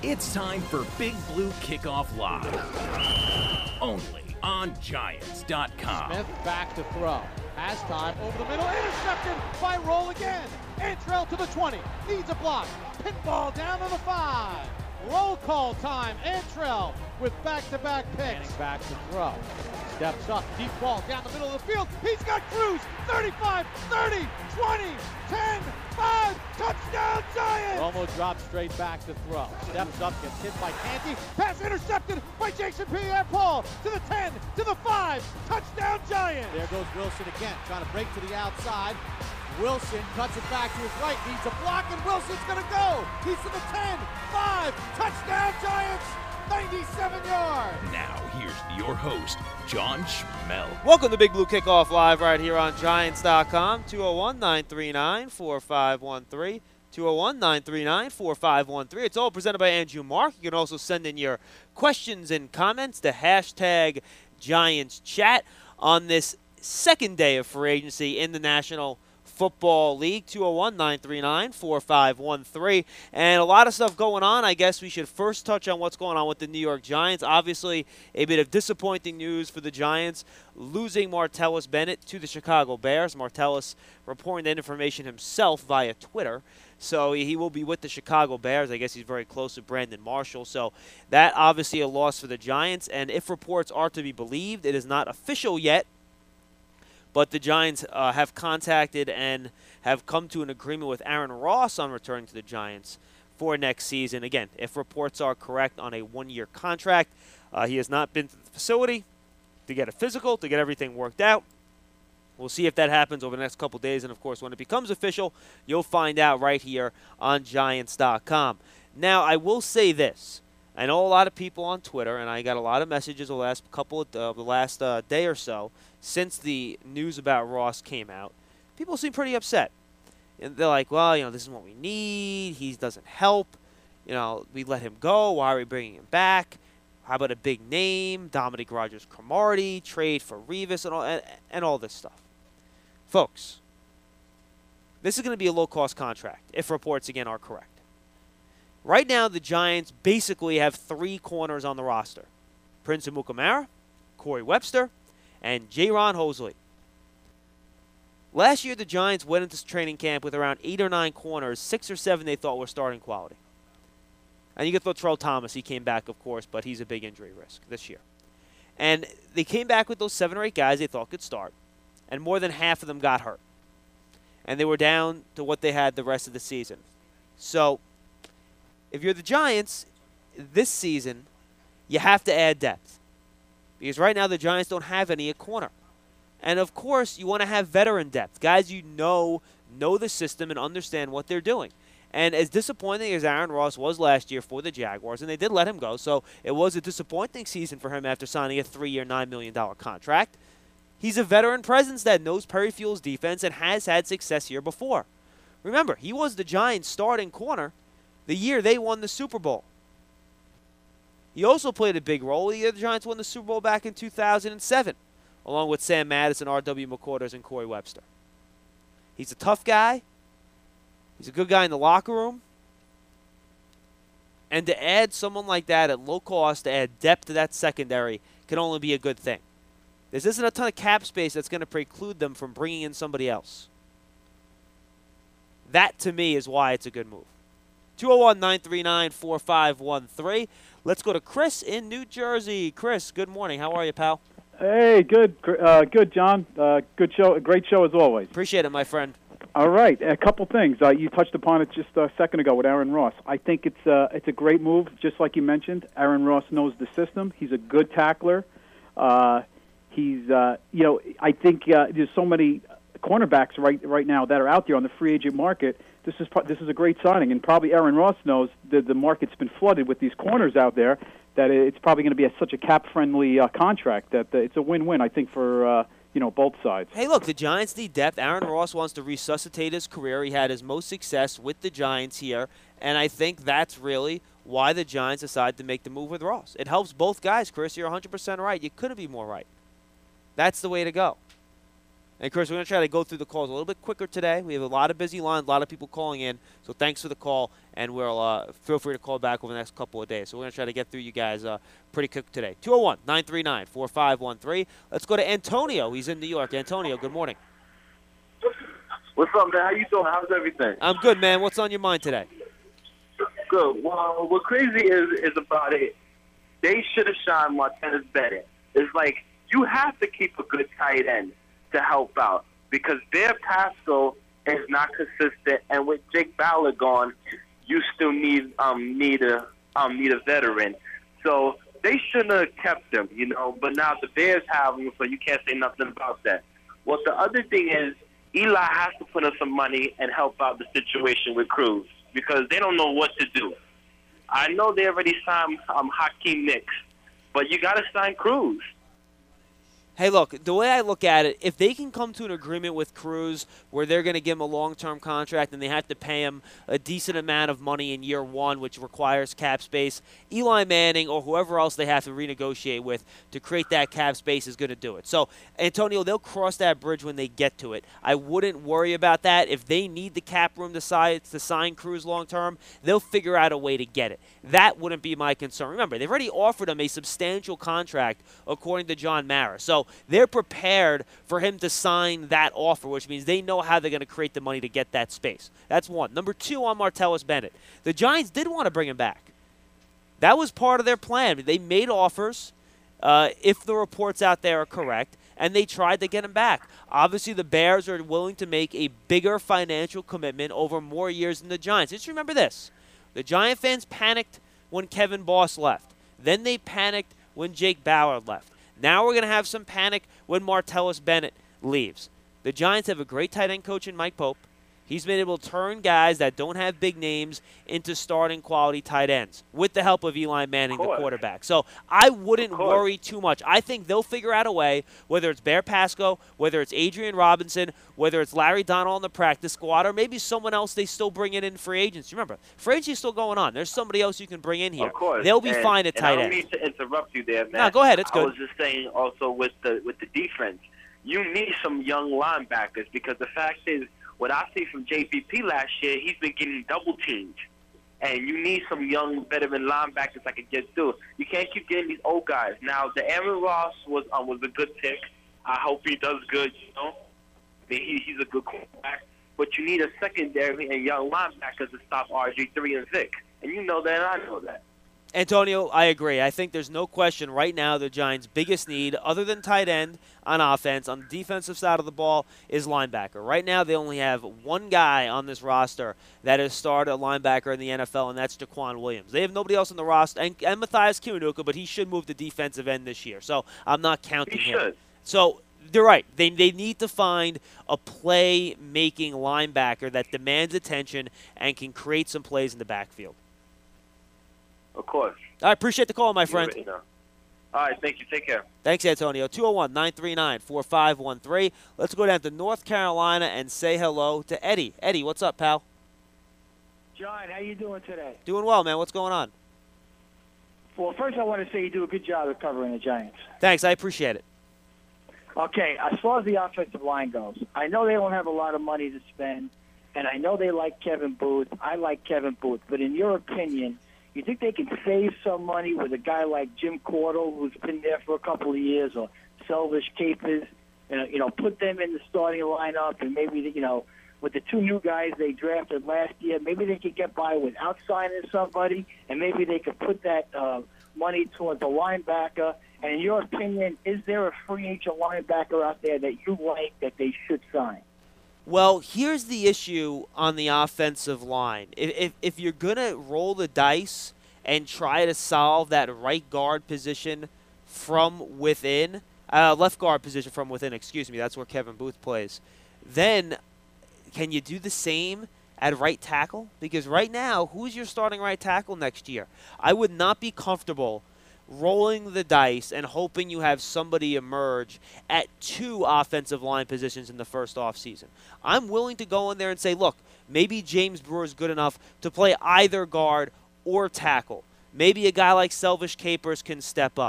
It's time for Big Blue Kickoff Live. Only on Giants.com. Smith back to throw. Has time over the middle. Intercepted by Roll again. Antrell to the 20. Needs a block. Pinball down to the 5. Roll call time. Antrell with back-to-back picks. Back to throw. Steps up. Deep ball down the middle of the field. He's got Cruz. 35, 30, 20, 10, 5. Touchdown Giants! Romo drops straight back to throw. Steps up. Gets hit by Canty. Pass intercepted by Jason Pierre-Paul. To the 10, to the 5. Touchdown Giants! There goes Wilson again. Trying to break to the outside. Wilson cuts it back to his right, needs a block, and Wilson's gonna go! He's to the 10, 5, touchdown Giants, 97 yards! Now, here's your host, John Schmel. Welcome to Big Blue Kickoff Live right here on Giants.com, 201-939-4513, 201-939-4513. It's all presented by Andrew Mark. You can also send in your questions and comments to hashtag Giants Chat on this second day of free agency in the National Football League, 201-939-4513. And a lot of stuff going on. I guess we should first touch on what's going on with the New York Giants. Obviously, a bit of disappointing news for the Giants, losing Martellus Bennett to the Chicago Bears. Martellus reporting that information himself via Twitter. So he will be with the Chicago Bears. I guess he's very close to Brandon Marshall. So that obviously a loss for the Giants. And if reports are to be believed, it is not official yet, but the Giants have contacted and have come to an agreement with Aaron Ross on returning to the Giants for next season. Again, if reports are correct, on a one-year contract. He has not been to the facility to get a physical, to get everything worked out. We'll see if that happens over the next couple days. And, of course, when it becomes official, you'll find out right here on Giants.com. Now, I will say this. I know a lot of people on Twitter, and I got a lot of messages the last day or so since the news about Ross came out. People seem pretty upset. And they're like, well, this is what we need. He doesn't help. We let him go. Why are we bringing him back? How about a big name, Dominic Rodgers-Cromartie, trade for Revis, and all this stuff. Folks, this is going to be a low-cost contract, if reports, again, are correct. Right now, the Giants basically have three corners on the roster. Prince Amukamara, Corey Webster, and Jaron Hosley. Last year, the Giants went into training camp with around 8 or 9 corners. 6 or 7 they thought were starting quality. And you could throw Terrell Thomas. He came back, of course, but he's a big injury risk this year. And they came back with those 7 or 8 guys they thought could start, and more than half of them got hurt. And they were down to what they had the rest of the season. So if you're the Giants this season, you have to add depth. Because right now the Giants don't have any at corner. And, of course, you want to have veteran depth. Guys you know the system and understand what they're doing. And as disappointing as Aaron Ross was last year for the Jaguars, and they did let him go, so it was a disappointing season for him after signing a 3-year, $9 million contract, he's a veteran presence that knows Perry Fewell's defense and has had success here before. Remember, he was the Giants' starting corner the year they won the Super Bowl. He also played a big role the year the Giants won the Super Bowl back in 2007, along with Sam Madison, R.W. McQuarters, and Corey Webster. He's a tough guy. He's a good guy in the locker room. And to add someone like that at low cost, to add depth to that secondary, can only be a good thing. There isn't a ton of cap space that's going to preclude them from bringing in somebody else. That, to me, is why it's a good move. 201-939-4513. Let's go to Chris in New Jersey. Chris, good morning. How are you, pal? Hey, good, John. Good show, great show as always. Appreciate it, my friend. All right, a couple things. You touched upon it just a second ago with Aaron Ross. I think it's a great move, just like you mentioned. Aaron Ross knows the system. He's a good tackler. I think there's so many cornerbacks right now that are out there on the free agent market. This is a great signing, and probably Aaron Ross knows that the market's been flooded with these corners out there, that it's probably going to be such a cap-friendly contract that it's a win-win, I think, for both sides. Hey, look, the Giants need depth. Aaron Ross wants to resuscitate his career. He had his most success with the Giants here, and I think that's really why the Giants decided to make the move with Ross. It helps both guys, Chris. You're 100% right. You couldn't be more right. That's the way to go. And, Chris, we're going to try to go through the calls a little bit quicker today. We have a lot of busy lines, a lot of people calling in. So thanks for the call, and we'll feel free to call back over the next couple of days. So we're going to try to get through you guys pretty quick today. 201-939-4513. Let's go to Antonio. He's in New York. Antonio, good morning. What's up, man? How you doing? How's everything? I'm good, man. What's on your mind today? Good. Well, what crazy is about it, they should have signed Martellus Bennett. It's like you have to keep a good tight end to help out because Bear Pascal is not consistent, and with Jake Ballard gone, you still need a veteran. So they shouldn't have kept him, But now the Bears have him, so you can't say nothing about that. Well, the other thing is Eli has to put in some money and help out the situation with Cruz because they don't know what to do. I know they already signed Hakeem Nicks, but you got to sign Cruz. Hey, look, the way I look at it, if they can come to an agreement with Cruz where they're going to give him a long-term contract and they have to pay him a decent amount of money in year one, which requires cap space, Eli Manning or whoever else they have to renegotiate with to create that cap space is going to do it. So, Antonio, they'll cross that bridge when they get to it. I wouldn't worry about that. If they need the cap room to sign Cruz long-term, they'll figure out a way to get it. That wouldn't be my concern. Remember, they've already offered him a substantial contract, according to John Mara. So they're prepared for him to sign that offer, which means they know how they're going to create the money to get that space. That's one. Number two, on Martellus Bennett. The Giants did want to bring him back. That was part of their plan. They made offers, if the reports out there are correct, and they tried to get him back. Obviously, the Bears are willing to make a bigger financial commitment over more years than the Giants. Just remember this. The Giant fans panicked when Kevin Boss left. Then they panicked when Jake Ballard left. Now we're going to have some panic when Martellus Bennett leaves. The Giants have a great tight end coach in Mike Pope. He's been able to turn guys that don't have big names into starting quality tight ends with the help of Eli Manning, the quarterback. So I wouldn't worry too much. I think they'll figure out a way, whether it's Bear Pascal, whether it's Adrian Robinson, whether it's Larry Donnell on the practice squad, or maybe someone else they still bring in free agency. Remember, free agency is still going on. There's somebody else you can bring in here. Of course. They'll be fine at tight end. I don't mean to interrupt you there, man. No, go ahead. It's good. I was just saying also with the defense, you need some young linebackers because the fact is, what I see from JPP last year, he's been getting double teamed. And you need some young veteran linebackers that can get through. You can't keep getting these old guys. Now, the Aaron Ross was a good pick. I hope he does good, I mean, he's a good quarterback. But you need a secondary and young linebackers to stop RG3 and Vic. And you know that, and I know that. Antonio, I agree. I think there's no question right now the Giants' biggest need, other than tight end on offense, on the defensive side of the ball, is linebacker. Right now they only have one guy on this roster that has started a linebacker in the NFL, and that's Jaquan Williams. They have nobody else on the roster, and Matthias Kiwanuka, but he should move to defensive end this year. So I'm not counting him. He should. So they're right. They need to find a play-making linebacker that demands attention and can create some plays in the backfield. Of course. I appreciate the call, my friend. All right, thank you. Take care. Thanks, Antonio. 201-939-4513. Let's go down to North Carolina and say hello to Eddie. Eddie, what's up, pal? John, how you doing today? Doing well, man. What's going on? Well, first I want to say you do a good job of covering the Giants. Thanks. I appreciate it. Okay, as far as the offensive line goes, I know they don't have a lot of money to spend, and I know they like Kevin Booth. I like Kevin Booth. But in your opinion, you think they can save some money with a guy like Jim Cordell, who's been there for a couple of years, or Selvish Capers, put them in the starting lineup, and maybe, with the two new guys they drafted last year, maybe they could get by without signing somebody, and maybe they could put that money towards a linebacker. And in your opinion, is there a free agent linebacker out there that you like that they should sign? Well, here's the issue on the offensive line. If you're going to roll the dice and try to solve that right guard position from within, left guard position from within, that's where Kevin Booth plays, then can you do the same at right tackle? Because right now, who's your starting right tackle next year? I would not be comfortable rolling the dice and hoping you have somebody emerge at two offensive line positions in the first offseason. I'm willing to go in there and say, look, maybe James Brewer is good enough to play either guard or tackle. Maybe a guy like Selvish Capers can step up.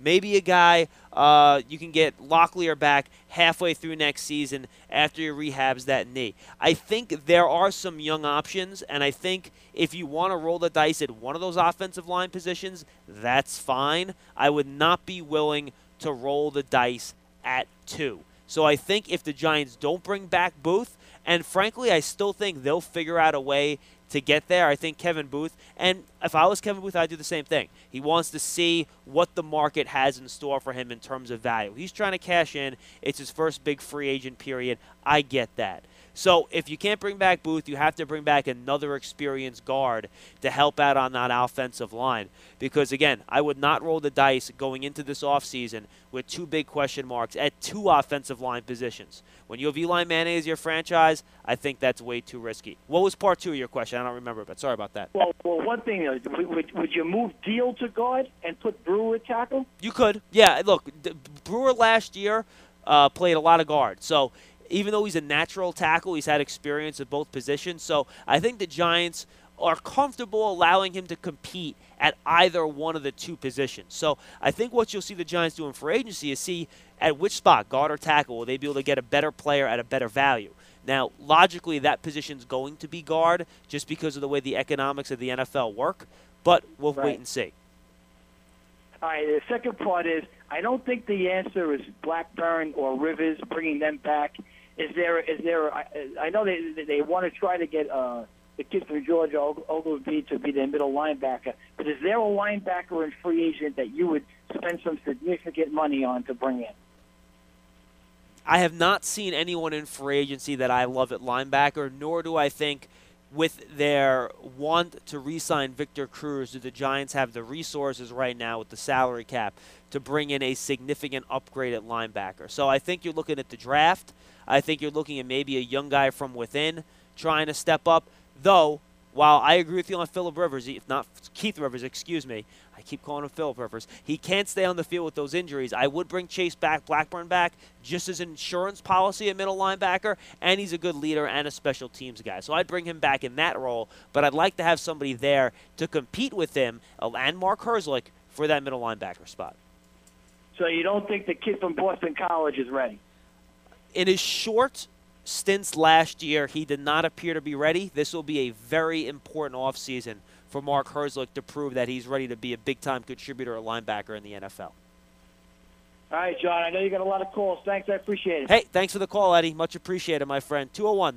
Maybe a guy you can get Locklear back halfway through next season after he rehabs that knee. I think there are some young options, and I think if you want to roll the dice at one of those offensive line positions, that's fine. I would not be willing to roll the dice at 2. So I think if the Giants don't bring back Booth, and frankly, I still think they'll figure out a way to get there. I think Kevin Booth, and if I was Kevin Booth, I'd do the same thing. He wants to see what the market has in store for him in terms of value. He's trying to cash in. It's his first big free agent period. I get that. So if you can't bring back Booth, you have to bring back another experienced guard to help out on that offensive line. Because, again, I would not roll the dice going into this offseason with 2 big question marks at 2 offensive line positions. When you have Eli Manning as your franchise, I think that's way too risky. What was part 2 of your question? I don't remember, but sorry about that. Well, one thing is, would you move Deal to guard and put Brewer at tackle? You could. Yeah, look, Brewer last year played a lot of guard. So even though he's a natural tackle, he's had experience at both positions. So I think the Giants are comfortable allowing him to compete at either one of the 2 positions. So I think what you'll see the Giants do in free agency is see at which spot, guard or tackle, will they be able to get a better player at a better value. Now, logically, that position's going to be guard just because of the way the economics of the NFL work, but we'll wait and see. All right, the second part is, I don't think the answer is Blackburn or Rivers, bringing them back. I know they want to try to get the kid from Georgia, Ogilvie, to be their middle linebacker, but is there a linebacker in free agent that you would spend some significant money on to bring in? I have not seen anyone in free agency that I love at linebacker, nor do I think with their want to re-sign Victor Cruz, do the Giants have the resources right now with the salary cap to bring in a significant upgrade at linebacker. So I think you're looking at the draft. I think you're looking at maybe a young guy from within trying to step up. Though, while I agree with you on Phillip Rivers, if not Keith Rivers, excuse me, I keep calling him Phillip Rivers, he can't stay on the field with those injuries. I would bring Chase Blackburn back just as an insurance policy at middle linebacker, and he's a good leader and a special teams guy. So I'd bring him back in that role, but I'd like to have somebody there to compete with him and Mark Herzlich for that middle linebacker spot. So you don't think the kid from Boston College is ready? In his short stints last year, he did not appear to be ready. This will be a very important offseason for Mark Herzlich to prove that he's ready to be a big-time contributor or linebacker in the NFL. All right, John, I know you got a lot of calls. Thanks, I appreciate it. Hey, thanks for the call, Eddie. Much appreciated, my friend.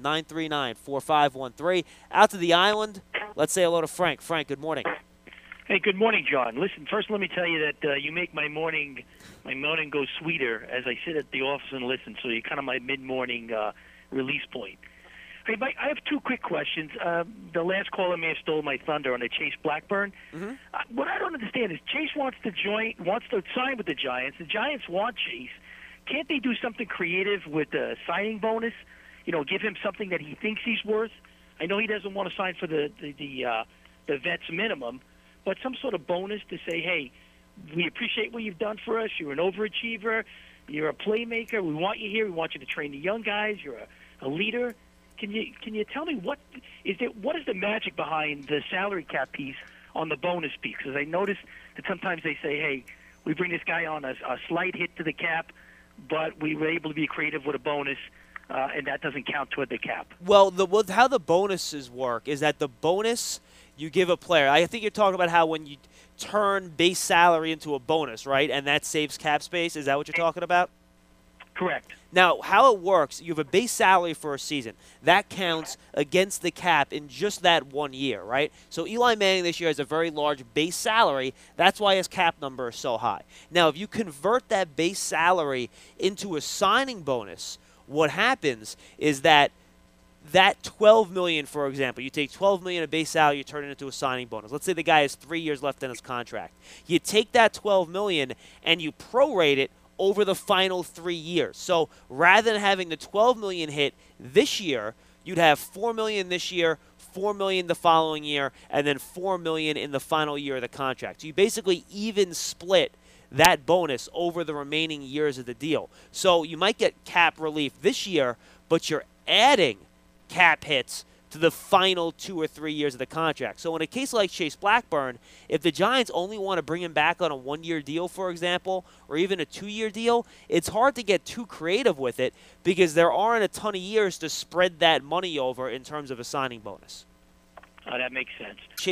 201-939-4513. Out to the island. Let's say hello to Frank. Frank, good morning. Hey, good morning, John. Listen, first let me tell you that you make my morning go sweeter as I sit at the office and listen. So you're kind of my mid-morning release point. Hey, Mike, I have 2 quick questions. The last caller may have stole my thunder on the Chase Blackburn. Mm-hmm. What I don't understand is Chase wants to sign with the Giants. The Giants want Chase. Can't they do something creative with the signing bonus? You know, give him something that he thinks he's worth. I know he doesn't want to sign for the vet's minimum, but some sort of bonus to say, hey, we appreciate what you've done for us. You're an overachiever. You're a playmaker. We want you here. We want you to train the young guys. You're a leader. Can you tell me what is the magic behind the salary cap piece on the bonus piece? Because I noticed that sometimes they say, hey, we bring this guy on a slight hit to the cap, but we were able to be creative with a bonus, and that doesn't count toward the cap. Well, how the bonuses work is that the bonus you give a player. I think you're talking about how when you turn base salary into a bonus, right? And that saves cap space. Is that what you're talking about? Correct. Now, how it works, you have a base salary for a season. That counts against the cap in just that 1 year, right? So Eli Manning this year has a very large base salary. That's why his cap number is so high. Now, if you convert that base salary into a signing bonus, what happens is that $12 million, for example, you take $12 million of base salary, you turn it into a signing bonus. Let's say the guy has 3 years left in his contract. You take that $12 million and you prorate it over the final 3 years. So rather than having the $12 million hit this year, you'd have $4 million this year, $4 million the following year, and then $4 million in the final year of the contract. So you basically even split that bonus over the remaining years of the deal. So you might get cap relief this year, but you're adding cap hits to the final 2 or 3 years of the contract. So in a case like Chase Blackburn, if the Giants only want to bring him back on a 1-year deal, for example, or even a 2-year deal, it's hard to get too creative with it because there aren't a ton of years to spread that money over in terms of a signing bonus. That makes sense.